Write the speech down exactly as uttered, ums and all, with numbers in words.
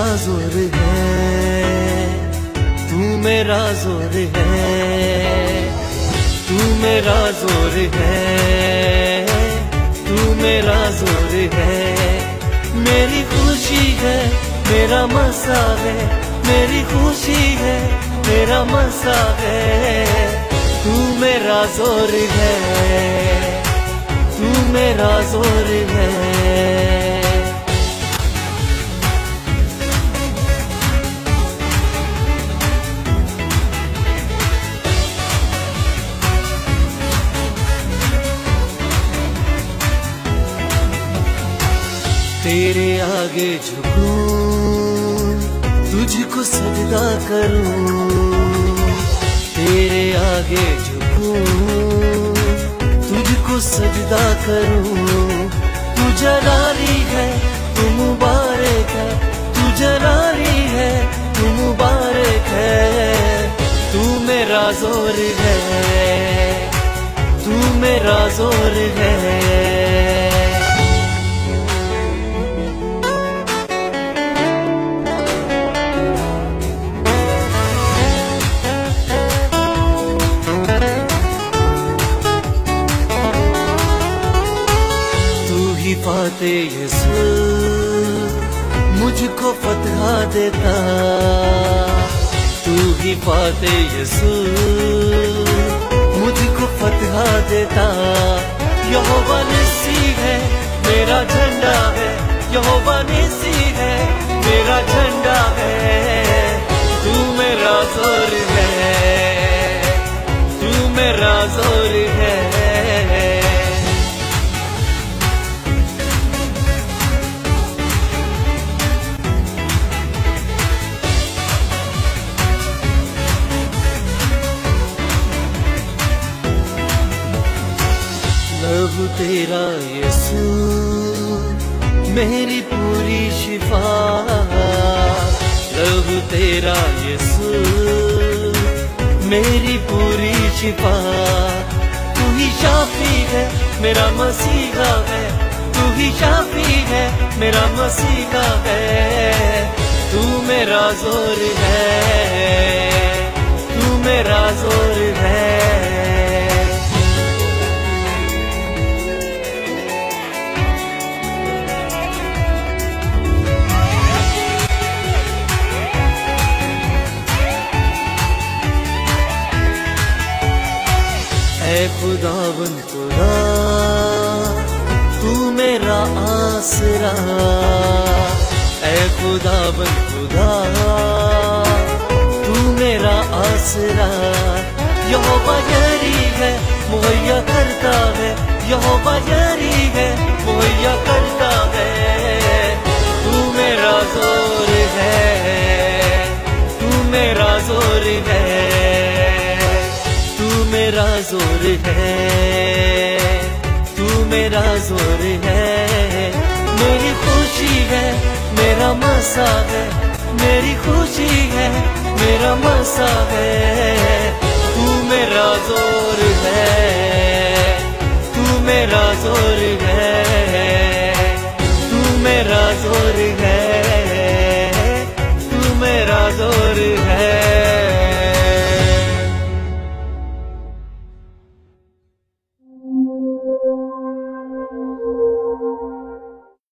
जोर है, तू मेरा जोर है, तू मेरा जोर है, तू मेरा जोर है। मेरी खुशी है मेरा मसा है, मेरी खुशी है मेरा मसा है। तू मेरा जोर है, तू मेरा जोर है। तेरे आगे झुकूं, तुझको सजदा करूं, तेरे आगे झुकूं, तुझको सजदा करूं। तू जलाली है तू मुबारक है, तू जलाली है तू मुबारक है। तू मेरा जोर है, तू मेरा जोर है। पाते यीशु मुझको फतह देता, तू ही पाते यीशु मुझको फतह देता। यहोवा निस्सी है मेरा झंडा है, यहोवा निस्सी है मेरा झंडा है। तू मेरा जोर है, तू मेरा जोर है। लहू तेरा यीशु मेरी पूरी शिफा, लहू तेरा यीशु मेरी पूरी शिफा। तू ही शाफी है मेरा मसीहा है, तू ही शाफी है मेरा मसीहा है। तू मेरा जोर है, तू मेरा जोर है। ऐ खुदावन खुदा तू मेरा आसरा, ऐ खुदावन खुदा तू मेरा आसरा। यहोवा यारी है मुहैया करता है, यहोवा यारी है मुहैया करता है। तू मेरा जोर है, तू मेरा जोर है, मेरा जोर है, तू मेरा जोर है। मेरी खुशी है मेरा मसा है, मेरी खुशी है मेरा मसा है। तू मेरा जोर